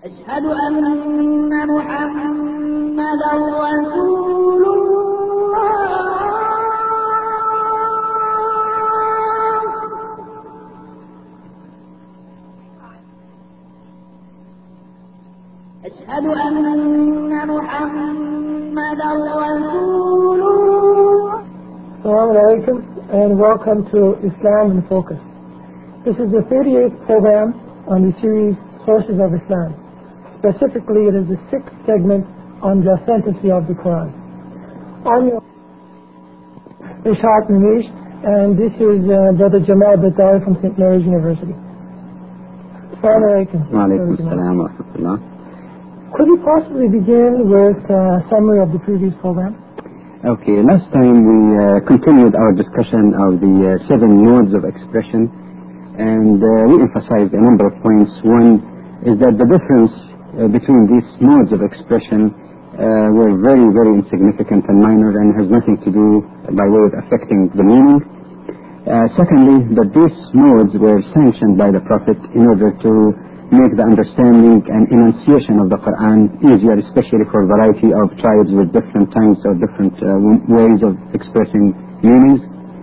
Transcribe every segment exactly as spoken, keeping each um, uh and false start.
أشهد أن محمدا رسول الله. أشهد أن محمدا رسول الله. Assalamu alaikum and welcome to Islam in Focus. This is the thirty-eighth program on the series Sources of Islam. Specifically, it is the sixth segment on the authenticity of the Quran. I'm your Ishaq Manish, and this is uh, Brother Jamal Batari from Saint Mary's University. Assalamu alaikum. Wa alaikum assalam wa rahmatullah. Could you possibly begin with a summary of the previous program? Okay, last time we uh, continued our discussion of the uh, seven modes of expression, and uh, we emphasized a number of points. One is that the difference uh, between these modes of expression uh, were very, very insignificant and minor and has nothing to do by way of affecting the meaning. Uh, secondly, that these modes were sanctioned by the Prophet in order to make the understanding and enunciation of the Quran easier, especially for a variety of tribes with different tongues or different uh, ways of expressing meanings.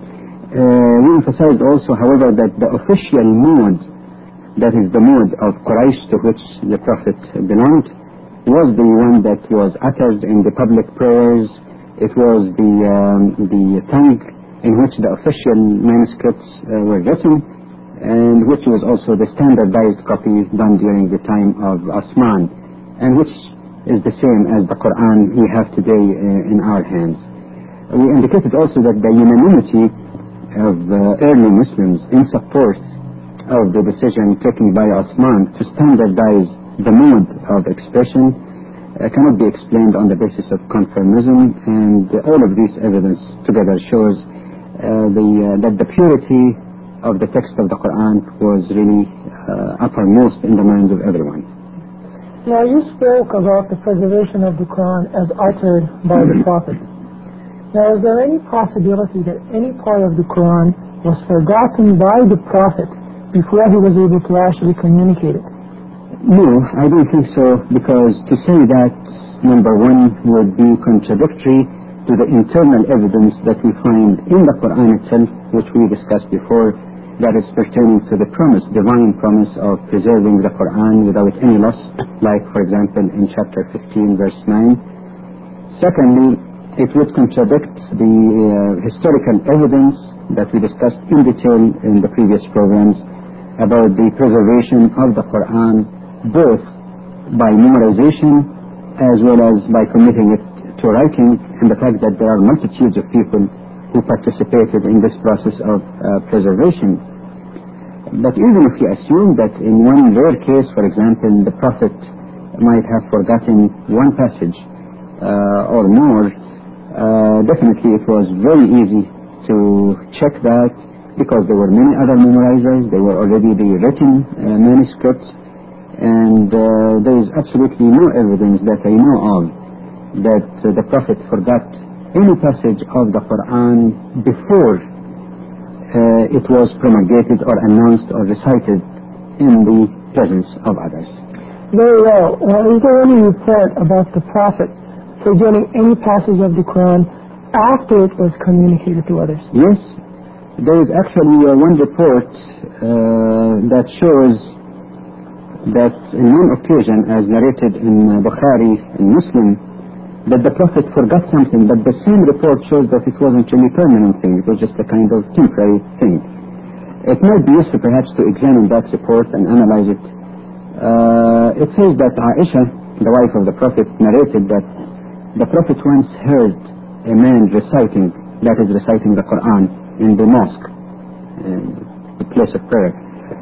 Uh, we emphasized also, however, that the official mode, that is the mode of Quraysh to which the Prophet belonged, was the one that was uttered in the public prayers. It was the, um, the tongue in which the official manuscripts uh, were written, and which was also the standardized copy done during the time of Osman, and which is the same as the Quran we have today uh, in our hands. We indicated also that the unanimity of uh, early Muslims in support of the decision taken by Osman to standardize the mode of expression uh, cannot be explained on the basis of conformism, and uh, all of this evidence together shows uh, the, uh, that the purity of the text of the Quran was really uh, uppermost in the minds of everyone. Now, you spoke about the preservation of the Quran as uttered by the Prophet. Now, is there any possibility that any part of the Quran was forgotten by the Prophet before he was able to actually communicate it? No, I don't think so, because to say that, number one, would be contradictory to the internal evidence that we find in the Quran itself, which we discussed before, that is pertaining to the promise, divine promise of preserving the Quran without any loss, like, for example, in chapter fifteen, verse nine. Secondly, it would contradict the uh, historical evidence that we discussed in detail in the previous programs about the preservation of the Quran, both by memorization as well as by committing it to writing, and the fact that there are multitudes of people who participated in this process of uh, preservation. But even if you assume that in one rare case, for example, the Prophet might have forgotten one passage uh, or more, uh, definitely it was very easy to check that, because there were many other memorizers, there were already the written uh, manuscripts, and uh, there is absolutely no evidence that I know of that uh, the Prophet forgot any passage of the Quran before uh, it was promulgated or announced or recited in the presence of others. Very well. Uh, is there any report about the Prophet forgetting any passage of the Quran after it was communicated to others? Yes, there is actually uh, one report uh, that shows that in one occasion, as narrated in uh, Bukhari and Muslim, that the Prophet forgot something, but the same report shows that it wasn't really a permanent thing, it was just a kind of temporary thing. It might be useful perhaps to examine that report and analyze it. Uh, it says that Aisha, the wife of the Prophet, narrated that the Prophet once heard a man reciting, that is reciting the Quran in the mosque, in the place of prayer.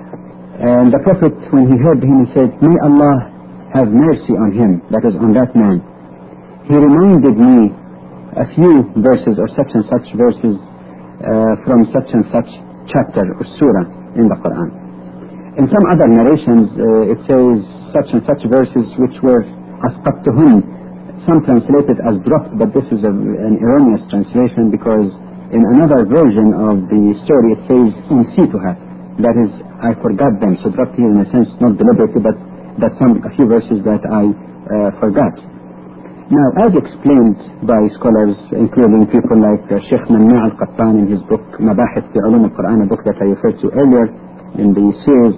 And the Prophet, when he heard him, he said, "May Allah have mercy on him," that is on that man. He reminded me a few verses or such and such verses uh, from such and such chapter or surah in the Quran. In some other narrations uh, it says such and such verses which were asqattuhun, some translated as dropped, but this is a, an erroneous translation, because in another version of the story it says unsituha, that is, I forgot them. So dropped here in a sense not deliberately, but but some a few verses that I uh, forgot. Now, as explained by scholars, including people like uh, Sheikh Manna al-Qattan in his book Mabahith fi Ulum al-Quran, a book that I referred to earlier in the series,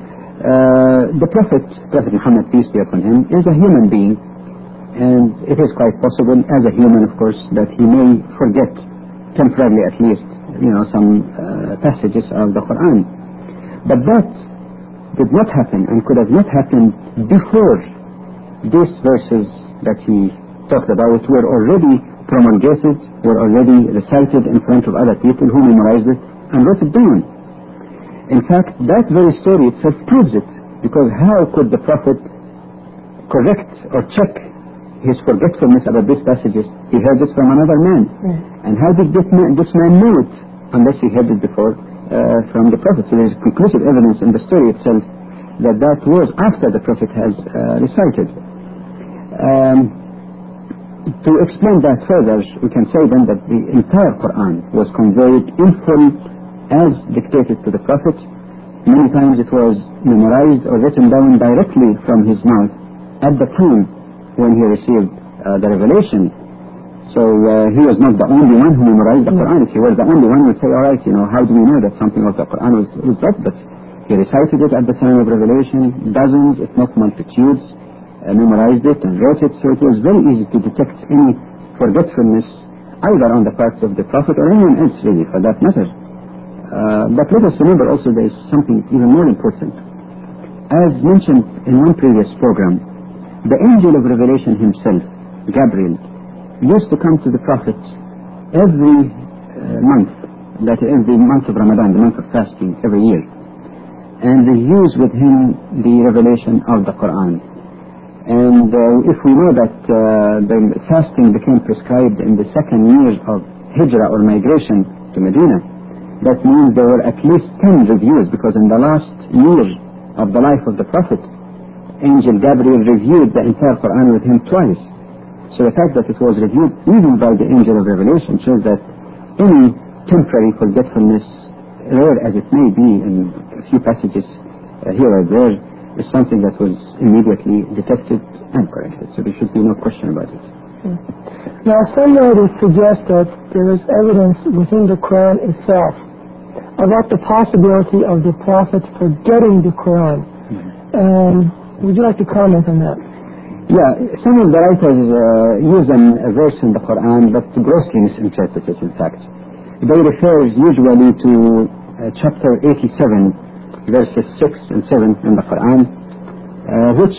uh, the Prophet, Prophet Muhammad, peace be upon him, is a human being, and it is quite possible, as a human of course, that he may forget, temporarily at least, you know, some uh, passages of the Quran. But that did not happen and could have not happened before these verses that he talked about were already promulgated, were already recited in front of other people who memorized it and wrote it down. In fact, that very story itself proves it, because how could the Prophet correct or check his forgetfulness about these passages? He heard it from another man. Mm. And how did this man, this man know it unless he heard it before uh, from the Prophet? So there is conclusive evidence in the story itself that that was after the Prophet has uh, recited. Um, to explain that further, we can say then that the entire Quran was conveyed in full as dictated to the Prophet. Many times it was memorized or written down directly from his mouth at the time when he received uh, the revelation. So uh, he was not the only one who memorized the Quran. If he was the only one, we'd say, all right, you know, how do we know that something of the Quran was, was read? But he recited it at the time of revelation, dozens, if not multitudes, Uh, memorized it and wrote it, so it was very easy to detect any forgetfulness either on the part of the Prophet or anyone else really for that matter. Uh, but let us remember also there is something even more important. As mentioned in one previous program, the angel of revelation himself, Gabriel, used to come to the Prophet every uh, month, that is the month of Ramadan, the month of fasting, every year, and reviews with him the revelation of the Quran. And uh, if we know that uh, the fasting became prescribed in the second year of Hijrah or migration to Medina, that means there were at least ten reviews, because in the last year of the life of the Prophet, Angel Gabriel reviewed the entire Quran with him twice. So the fact that it was reviewed even by the Angel of Revelation shows that any temporary forgetfulness, rare as it may be in a few passages uh, here or there, is something that was immediately detected and corrected. So there should be no question about it. Hmm. Now, some writers suggest that there is evidence within the Quran itself about the possibility of the Prophet forgetting the Quran. Mm-hmm. Um, would you like to comment on that? Yeah, some of the writers uh, use an, a verse in the Quran, but grossly misinterpret it, in fact. They refer usually to uh, chapter eighty-seven, verses six and seven in the Quran, uh, which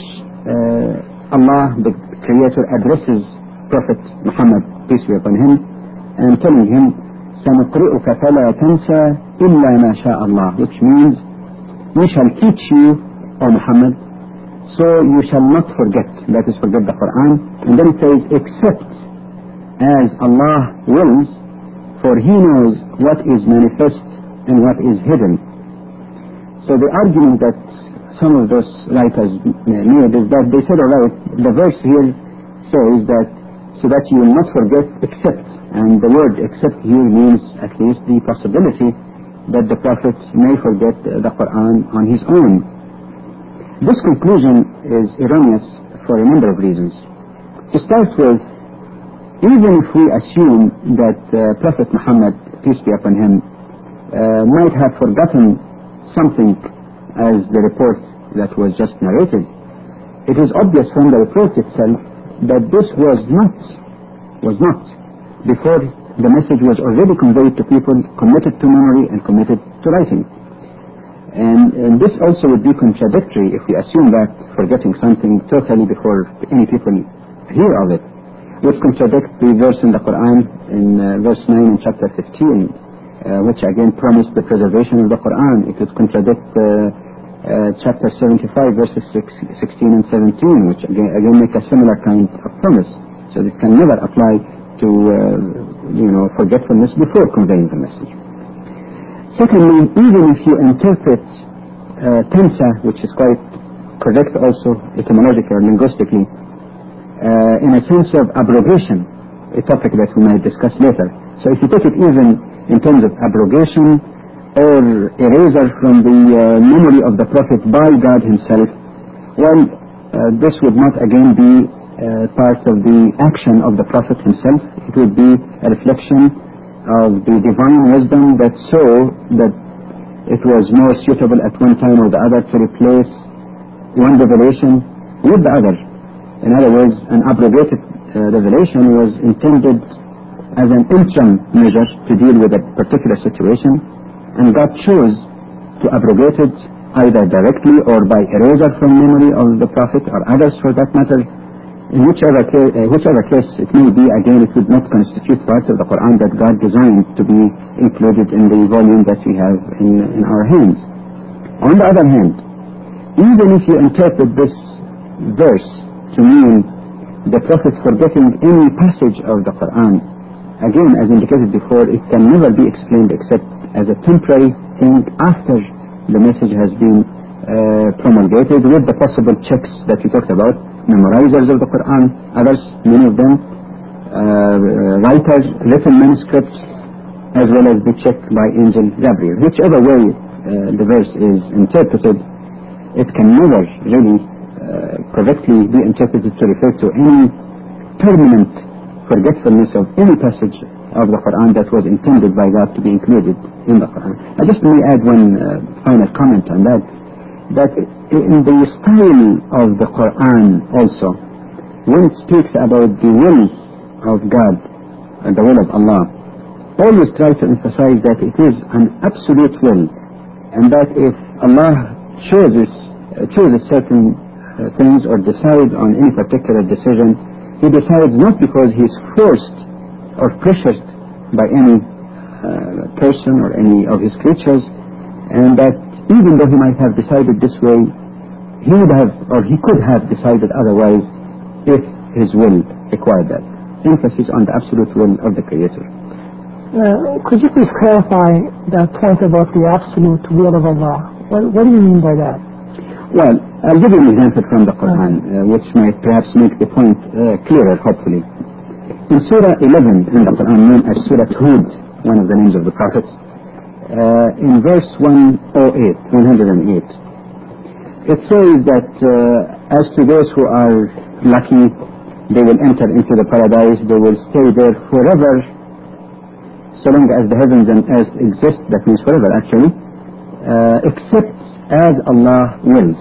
uh, Allah, the Creator, addresses Prophet Muhammad, peace be upon him, and telling him, سَنُقْرِئُكَ فَلَا تَنْسَى إِلَّا مَا شَاءَ اللَّهُ, which means, we shall teach you, O Muhammad, so you shall not forget, that is, forget the Quran. And then it says, except as Allah wills, for He knows what is manifest and what is hidden. So the argument that some of those writers made is that they said, all right, the verse here says that so that you will not forget except, and the word except here means at least the possibility that the Prophet may forget the Quran on his own. This conclusion is erroneous for a number of reasons. To start with, even if we assume that uh, Prophet Muhammad, peace be upon him, uh, might have forgotten something as the report that was just narrated, it is obvious from the report itself that this was not, was not, before the message was already conveyed to people committed to memory and committed to writing. And, and this also would be contradictory if we assume that forgetting something totally before any people hear of it would contradict the verse in the Quran in uh, verse nine in chapter fifteen, uh, which again promised the preservation of the Quran. It would contradict uh, uh, chapter seventy-five verses sixteen and seventeen, which again, again make a similar kind of promise. So it can never apply to uh, you know forgetfulness before conveying the message. Secondly, even if you interpret uh, tensa, which is quite correct also etymologically or linguistically, uh, in a sense of abrogation, a topic that we might discuss later. So if you take it even in terms of abrogation or eraser from the uh, memory of the Prophet by God himself, Well, uh, this would not again be uh, part of the action of the Prophet himself. It would be a reflection of the divine wisdom that saw that it was more suitable at one time or the other to replace one revelation with the other. In other words, an abrogated uh, revelation was intended as an interim measure to deal with a particular situation, and God chose to abrogate it either directly or by erasure from memory of the Prophet or others for that matter. In whichever case, uh, whichever case it may be, again it would not constitute part of the Quran that God designed to be included in the volume that we have in, in our hands. On the other hand, even if you interpret this verse to mean the Prophet forgetting any passage of the Quran, again, as indicated before, it can never be explained except as a temporary thing after the message has been uh, promulgated, with the possible checks that we talked about, memorizers of the Quran, others, many of them, uh, writers, written manuscripts, as well as the check by Angel Gabriel. Whichever way uh, the verse is interpreted, it can never really uh, correctly be interpreted to refer to any permanent forgetfulness of any passage of the Quran that was intended by God to be included in the Quran. I just may add one uh, final comment on that, that in the style of the Quran also, when it speaks about the will of God, uh, the will of Allah, always try to emphasize that it is an absolute will, and that if Allah chooses, uh, chooses certain uh, things or decides on any particular decision, He decides not because he is forced or pressured by any uh, person or any of his creatures, and that even though he might have decided this way, he would have, or he could have decided otherwise if his will required that. Emphasis on the absolute will of the Creator. Uh, could you please clarify that point about the absolute will of Allah? What, what do you mean by that? Well, I'll give you an example from the Quran, uh, which might perhaps make the point uh, clearer, hopefully. In Surah eleven in the Quran, known as Surah Hud, one of the names of the Prophet, uh, in verse one oh eight, one oh eight, it says that uh, as to those who are lucky, they will enter into the paradise, they will stay there forever, so long as the heavens and earth exist. That means forever, actually, uh, except as Allah wills.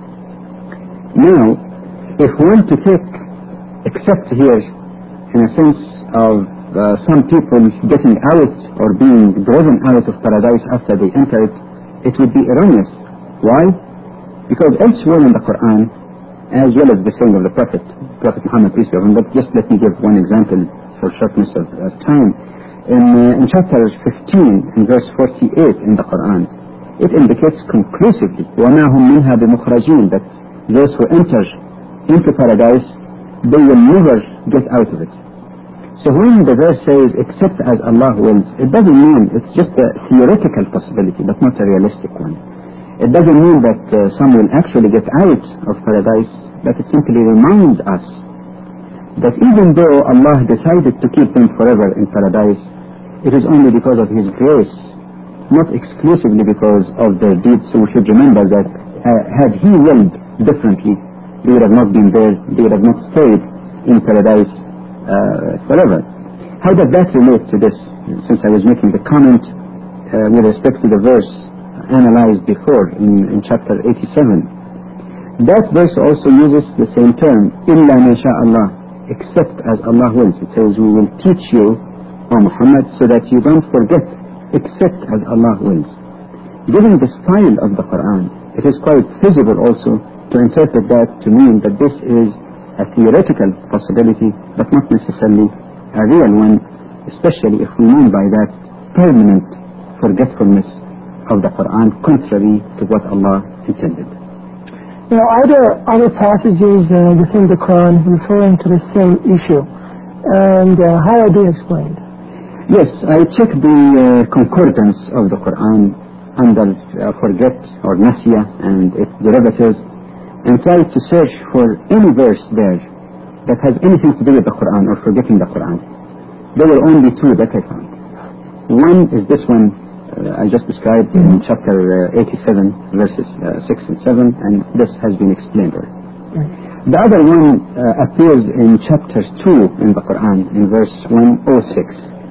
Now, if one to take except here in a sense of uh, some people getting out or being driven out of paradise after they enter it, it would be erroneous. Why? Because elsewhere in the Quran, as well as the saying of the Prophet, Prophet Muhammad, peace be upon him, but just let me give one example for shortness of, of time. In, uh, in chapter fifteen, in verse forty-eight in the Quran, it indicates conclusively, وَمَا هُمْ مِنْهَا بِمُخْرَجِينَ, that those who enter into paradise, they will never get out of it. So when the verse says, except as Allah wills, it doesn't mean it's just a theoretical possibility, but not a realistic one. It doesn't mean that uh, some will actually get out of paradise, but it simply reminds us that even though Allah decided to keep them forever in paradise, it is only because of His grace, not exclusively because of their deeds. So we should remember that uh, had He willed differently, they would have not been there, they would have not stayed in paradise uh, forever. How does that relate to this? Since I was making the comment uh, with respect to the verse analyzed before in, in chapter eighty-seven, that verse also uses the same term, إِلَّا مَا شَاءَ اللَّهُ, except as Allah wills. It says, we will teach you, O Muhammad, so that you don't forget, except as Allah wills. Given the style of the Quran, it is quite feasible also to interpret that to mean that this is a theoretical possibility, but not necessarily a real one, especially if we mean by that permanent forgetfulness of the Quran, contrary to what Allah intended. Now, are there other passages uh, within the Quran referring to the same issue? And uh, how are they explained? Yes, I checked the uh, concordance of the Quran under uh, forget or nasya and its derivatives, and tried to search for any verse there that has anything to do with the Quran or forgetting the Quran. There were only two that I found. One is this one uh, I just described in chapter uh, eighty-seven, verses uh, six and seven, and this has been explained already. The other one uh, appears in chapter two in the Quran, in verse one oh six.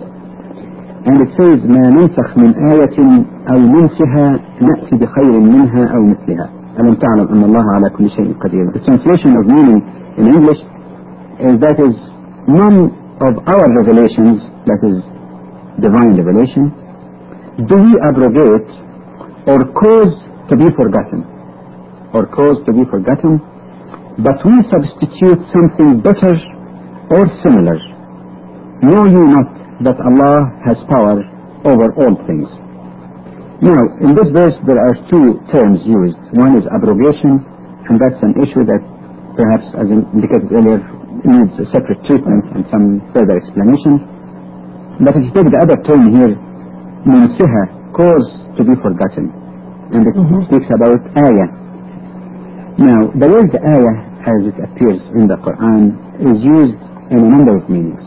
And it says, ما ننسخ من آية أو ننسها نأتي بخير منها أو مثلها ألم تعلم أن الله على كل شيء قدير. The translation of meaning in English is that is none of our revelations, that is divine revelation, do we abrogate or cause to be forgotten, or cause to be forgotten, but we substitute something better or similar. Know you not that Allah has power over all things. Now, in this verse there are two terms used. One is abrogation, and that's an issue that perhaps, as indicated earlier, needs a separate treatment and some further explanation. But if you take the other term here, منسها, cause to be forgotten, and it mm-hmm. speaks about ayah. Now, the word ayah, as it appears in the Quran, is used in a number of meanings.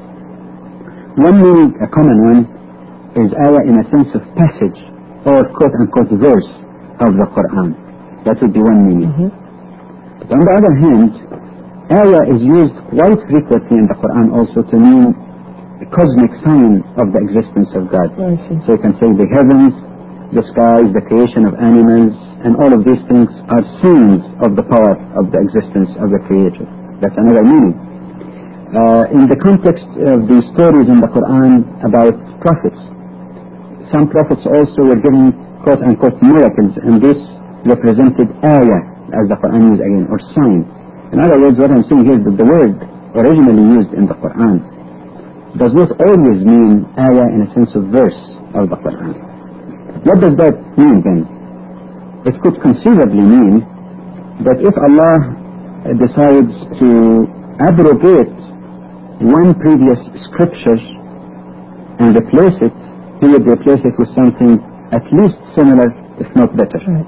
One meaning, a common one, is ayah in a sense of passage or quote-unquote verse of the Quran. That would be one meaning. Mm-hmm. But on the other hand, ayah is used quite frequently in the Quran also to mean a cosmic sign of the existence of God. So you can say the heavens, the skies, the creation of animals, and all of these things are signs of the power of the existence of the Creator. That's another meaning. Uh, in the context of the stories in the Quran about prophets, some prophets also were given quote-unquote miracles, and this represented ayah, as the Quran uses again, or sign. In other words, what I'm saying here is that the word originally used in the Quran does not always mean ayah in a sense of verse of the Quran. What does that mean then? It could conceivably mean that if Allah decides to abrogate one previous scripture and replace it, he would replace it with something at least similar, if not better. Right.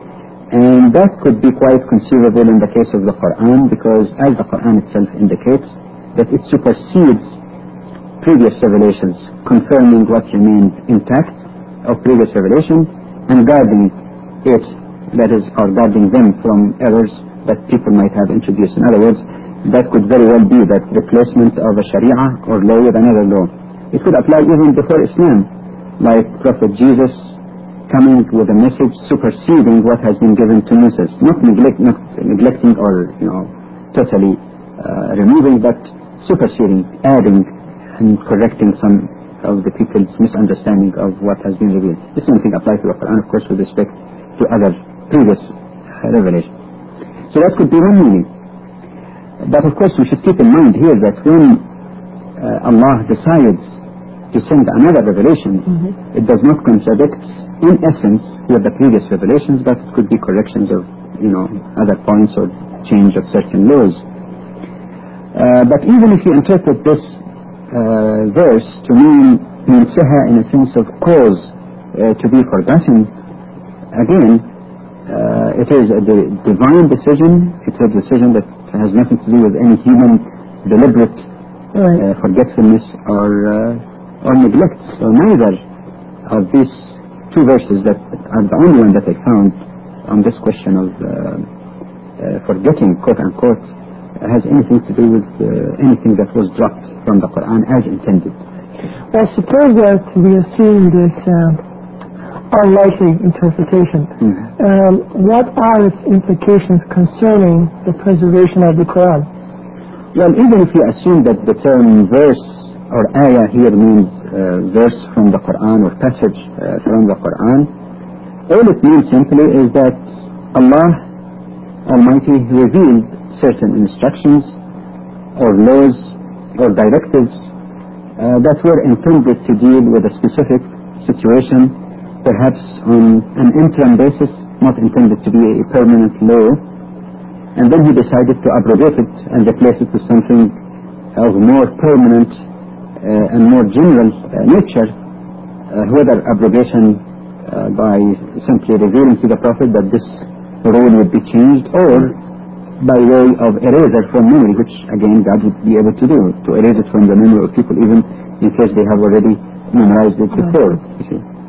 And that could be quite conceivable in the case of the Quran, because as the Quran itself indicates, that it supersedes previous revelations, confirming what remained intact of previous revelation and guarding it, that is, or guarding them from errors that people might have introduced. In other words, that could very well be that replacement of a Sharia or law with another law. It could apply even before Islam, like Prophet Jesus coming with a message superseding what has been given to Moses, not, neglect, not neglecting or you know totally uh, removing, but superseding, adding and correcting some of the people's misunderstanding of what has been revealed. The same thing applies to the Quran, of course, with respect to other previous uh, revelations. So that could be one meaning. But of course we should keep in mind here that when uh, Allah decides to send another revelation, mm-hmm. it does not contradict in essence with the previous revelations, but it could be corrections of you know other points or change of certain laws. Uh, but even if you interpret this uh, verse to mean منسها in a sense of cause uh, to be forgotten, again uh, it is a di- divine decision. It's a decision that has nothing to do with any human deliberate uh, forgetfulness or uh, or neglect. So neither of these two verses that are the only one that I found on this question of uh, uh, forgetting, quote unquote, has anything to do with uh, anything that was dropped from the Quran as intended. Well, suppose that we assume this uh, unlikely interpretation. Mm-hmm. Um, what are its implications concerning the preservation of the Quran? Well, even if you assume that the term verse or ayah here means uh, verse from the Quran or passage uh, from the Quran, all it means simply is that Allah Almighty revealed certain instructions or laws or directives uh, that were intended to deal with a specific situation, perhaps on an interim basis, not intended to be a permanent law, and then he decided to abrogate it and replace it with something of more permanent uh, and more general uh, nature, uh, whether abrogation uh, by simply revealing to the Prophet that this rule would be changed, or by way of erasure from memory, which again God would be able to do, to erase it from the memory of people even in case they have already memorized it before. You see.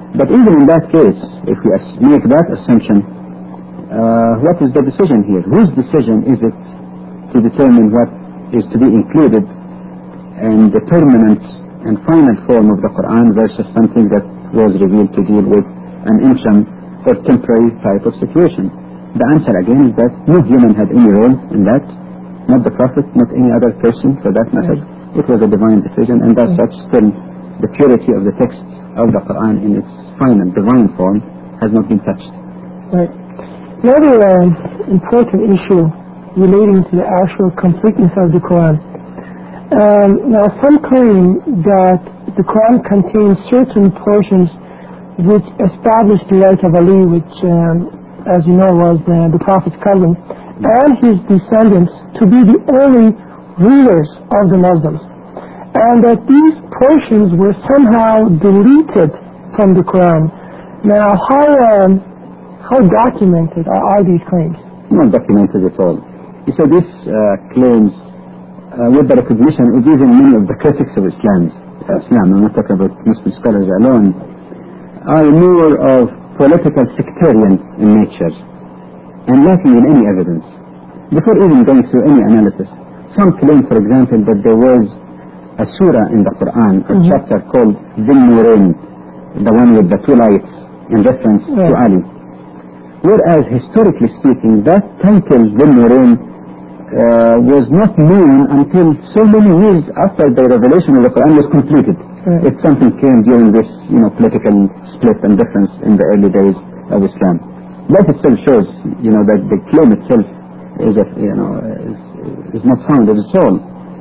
But even in that case, if we make that assumption, uh, what is the decision here? Whose decision is it to determine what is to be included in the permanent and final form of the Quran versus something that was revealed to deal with an interim or temporary type of situation? The answer again is that no human had any role in that, not the Prophet, not any other person for that matter. It was a divine decision, and as such still the purity of the text of the Quran in its final divine form has not been touched. Right. Another uh, important issue relating to the actual completeness of the Quran. Um, now some claim that the Quran contains certain portions which establish the right of Ali, which um, as you know was uh, the Prophet's cousin, and his descendants to be the only rulers of the Muslims, and that these portions were somehow deleted from the Quran. Now how um, how documented are, are these claims? Not documented at all. You see, this uh, claims uh, with the recognition of even many of the critics of Islam, Islam, I'm not talking about Muslim scholars alone, are more of political sectarian in nature and lacking in any evidence. Before even going through any analysis, some claim, for example, that there was a surah in the Quran, a mm-hmm. chapter called Dhul Nurayn, the one with the two lights, in reference yeah. to Ali. Whereas, historically speaking, that title, Dhul Nurayn, uh, was not known until so many years after the revelation of the Quran was completed. Yeah. If something came during this, you know, political split and difference in the early days of Islam. That itself shows, you know, that the claim itself is, a, you know, is, is not founded at all.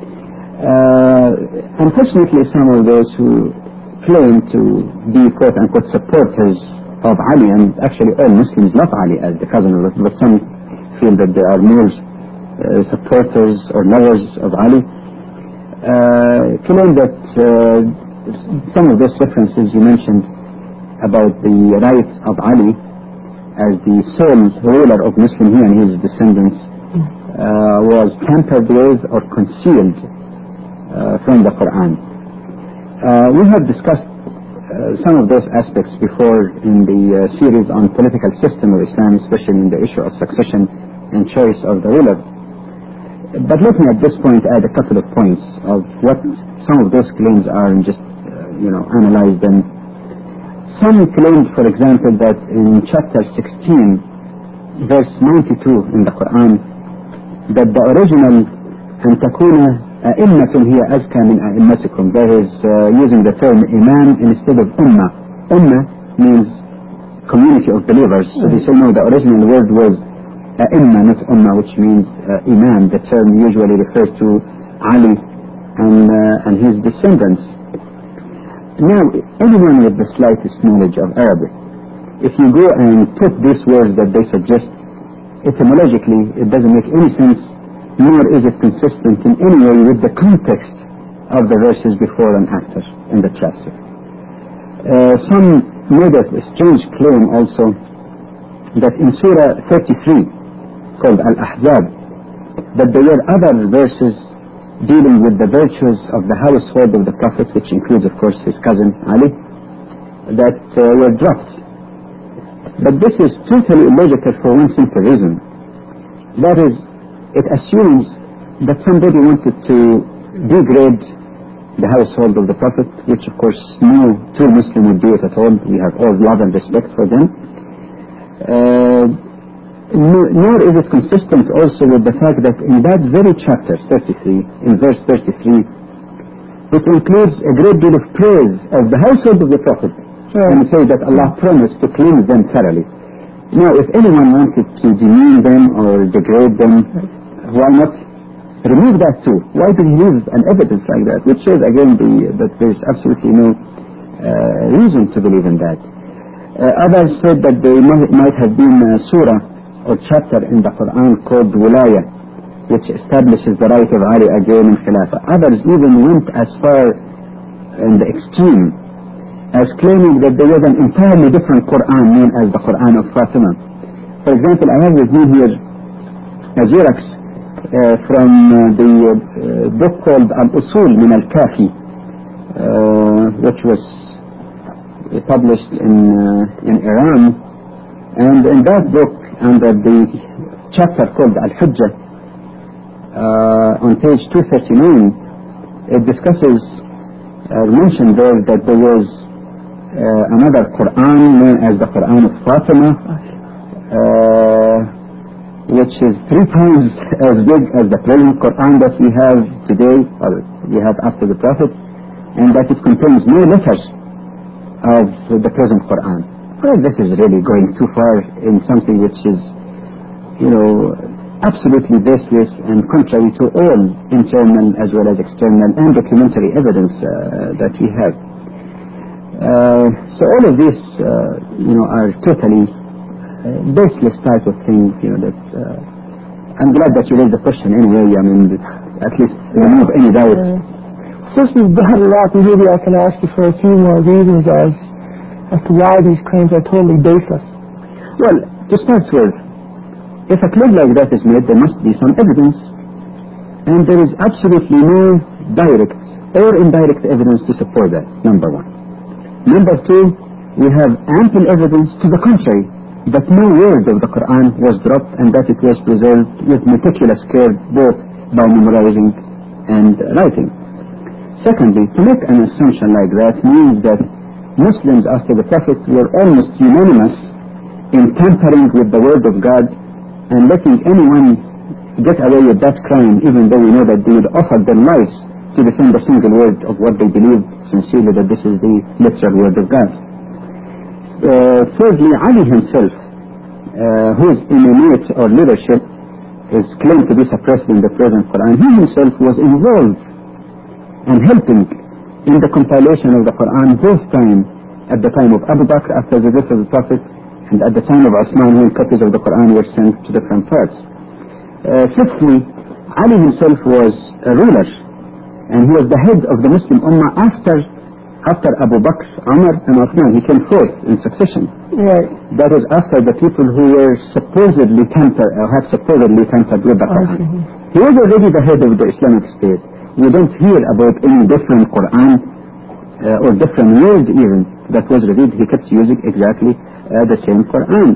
Uh, unfortunately, some of those who claim to be quote-unquote supporters of Ali, and actually all Muslims love Ali as the cousin of Allah, but some feel that they are more uh, supporters or lovers of Ali, uh, claim that uh, some of those references you mentioned about the right of Ali as the sole ruler of Muslim here and his descendants uh, was tampered with or concealed uh, from the Quran. Uh, we have discussed uh, some of those aspects before in the uh, series on political system of Islam, especially in the issue of succession and choice of the ruler. But let me at this point add a couple of points of what some of those claims are and just, uh, you know, analyze them. Some claimed, for example, that in chapter sixteen, verse ninety-two in the Quran, that the original أن تكون أئمة هي أزكى من أئمتكم. That is uh, using the term Imam instead of Ummah. Ummah means community of believers. So they say no, the original word was A'imma, not Ummah, which means uh, Imam. The term usually refers to Ali and, uh, and his descendants. Now, anyone with the slightest knowledge of Arabic, if you go and put these words that they suggest, etymologically, it doesn't make any sense, nor is it consistent in any way with the context of the verses before and after in the chapter. Uh, some made a strange claim also that in Surah thirty-three, called Al-Ahzab, that there were other verses dealing with the virtues of the household of the Prophet, which includes, of course, his cousin Ali, that uh, were dropped. But this is totally illogical for one simple reason. That is, it assumes that somebody wanted to degrade the household of the Prophet, which of course no true Muslim would do it at all. We have all love and respect for them. Uh, nor is it consistent also with the fact that in that very chapter thirty-three, in verse thirty-three, it includes a great deal of praise of the household of the Prophet, yeah. and say that Allah promised to cleanse them thoroughly. Now, if anyone wanted to demean them or degrade them, why not remove that too? Why do you leave an evidence like that? Which shows again the, that there is absolutely no uh, reason to believe in that. Uh, others said that there might, might have been a surah or chapter in the Quran called Wilayah, which establishes the right of Ali again in Khilafah. Others even went as far in the extreme as claiming that there was an entirely different Quran known as the Quran of Fatima. For example, I have with me here a Xerox uh, from uh, the uh, book called Al-Usul min al-Kafi, uh, which was published in uh, in Iran, and in that book, under the chapter called Al-Hujjah, uh, on page two thirty-nine, it discusses, uh, mentioned there that there was uh, another Quran known as the Quran of Fatima, uh, which is three times as big as the present Quran that we have today, or we have after the Prophet, and that it contains no letters of the present Quran. Well, this is really going too far in something which is, you know, absolutely baseless and contrary to all internal as well as external and documentary evidence uh, that we have. Uh, so all of these, uh, you know, are totally uh, baseless type of things, you know, that uh, I'm glad that you raised the question anyway. I mean, at least remove any doubt. Uh, since we've got a lot, maybe I can ask you for a few more reasons as, as to why these claims are totally baseless. Well, to start with, if a claim like that is made, there must be some evidence, and there is absolutely no direct or indirect evidence to support that, number one. Number two, we have ample evidence to the contrary, that no word of the Quran was dropped and that it was preserved with meticulous care both by memorizing and writing. Secondly, to make an assumption like that means that Muslims after the Prophet were almost unanimous in tampering with the word of God and letting anyone get away with that crime, even though we know that they would offer their lives to defend a single word of what they believed sincerely that this is the literal word of God. Uh, thirdly, Ali himself, uh, whose emanate or leadership is claimed to be suppressed in the present Quran, he himself was involved and helping in the compilation of the Quran both time, at the time of Abu Bakr after the death of the Prophet, and at the time of Uthman when copies of the Quran were sent to different parts. Uh, fifthly, Ali himself was a ruler, and he was the head of the Muslim Ummah after after Abu Bakr, Umar, and Uthman. He came fourth in succession. Right. That is after the people who were supposedly tampered, or have supposedly tampered with the Quran. He was already the head of the Islamic State. We don't hear about any different Quran uh, or different word even that was revealed. He kept using exactly uh, the same Quran.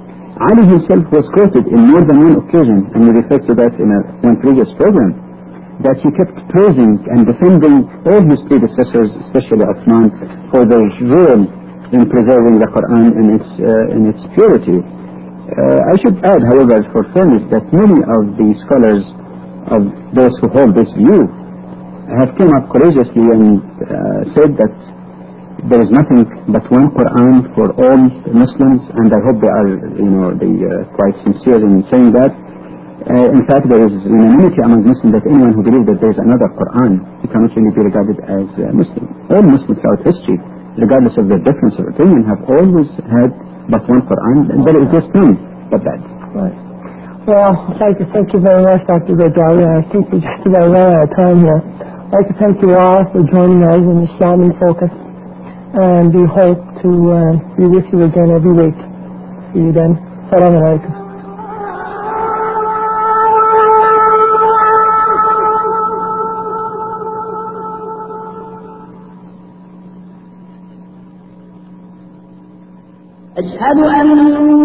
Ali himself was quoted in more than one occasion, and we referred to that in a, one previous program, that he kept praising and defending all his predecessors, especially Uthman, for their role in preserving the Quran in its uh, in its purity. Uh, I should add, however, for fairness, that many of the scholars of those who hold this view have come up courageously and uh, said that there is nothing but one Quran for all Muslims, and I hope they are, you know, they uh, quite sincere in saying that. Uh, in fact, there is unanimity among Muslims that anyone who believes that there is another Quran, he cannot really be regarded as a Muslim. All Muslims throughout history, regardless of their difference of opinion, have always had but one Quran, and there is just none but that. Right. Well, I'd like to thank you very much, Doctor Ghazali. I think we just about ran out of time here. I'd like to thank you all for joining us in Islam in Focus, and we hope to uh, be with you again every week. See you then. Salam alaikum. أشهد أن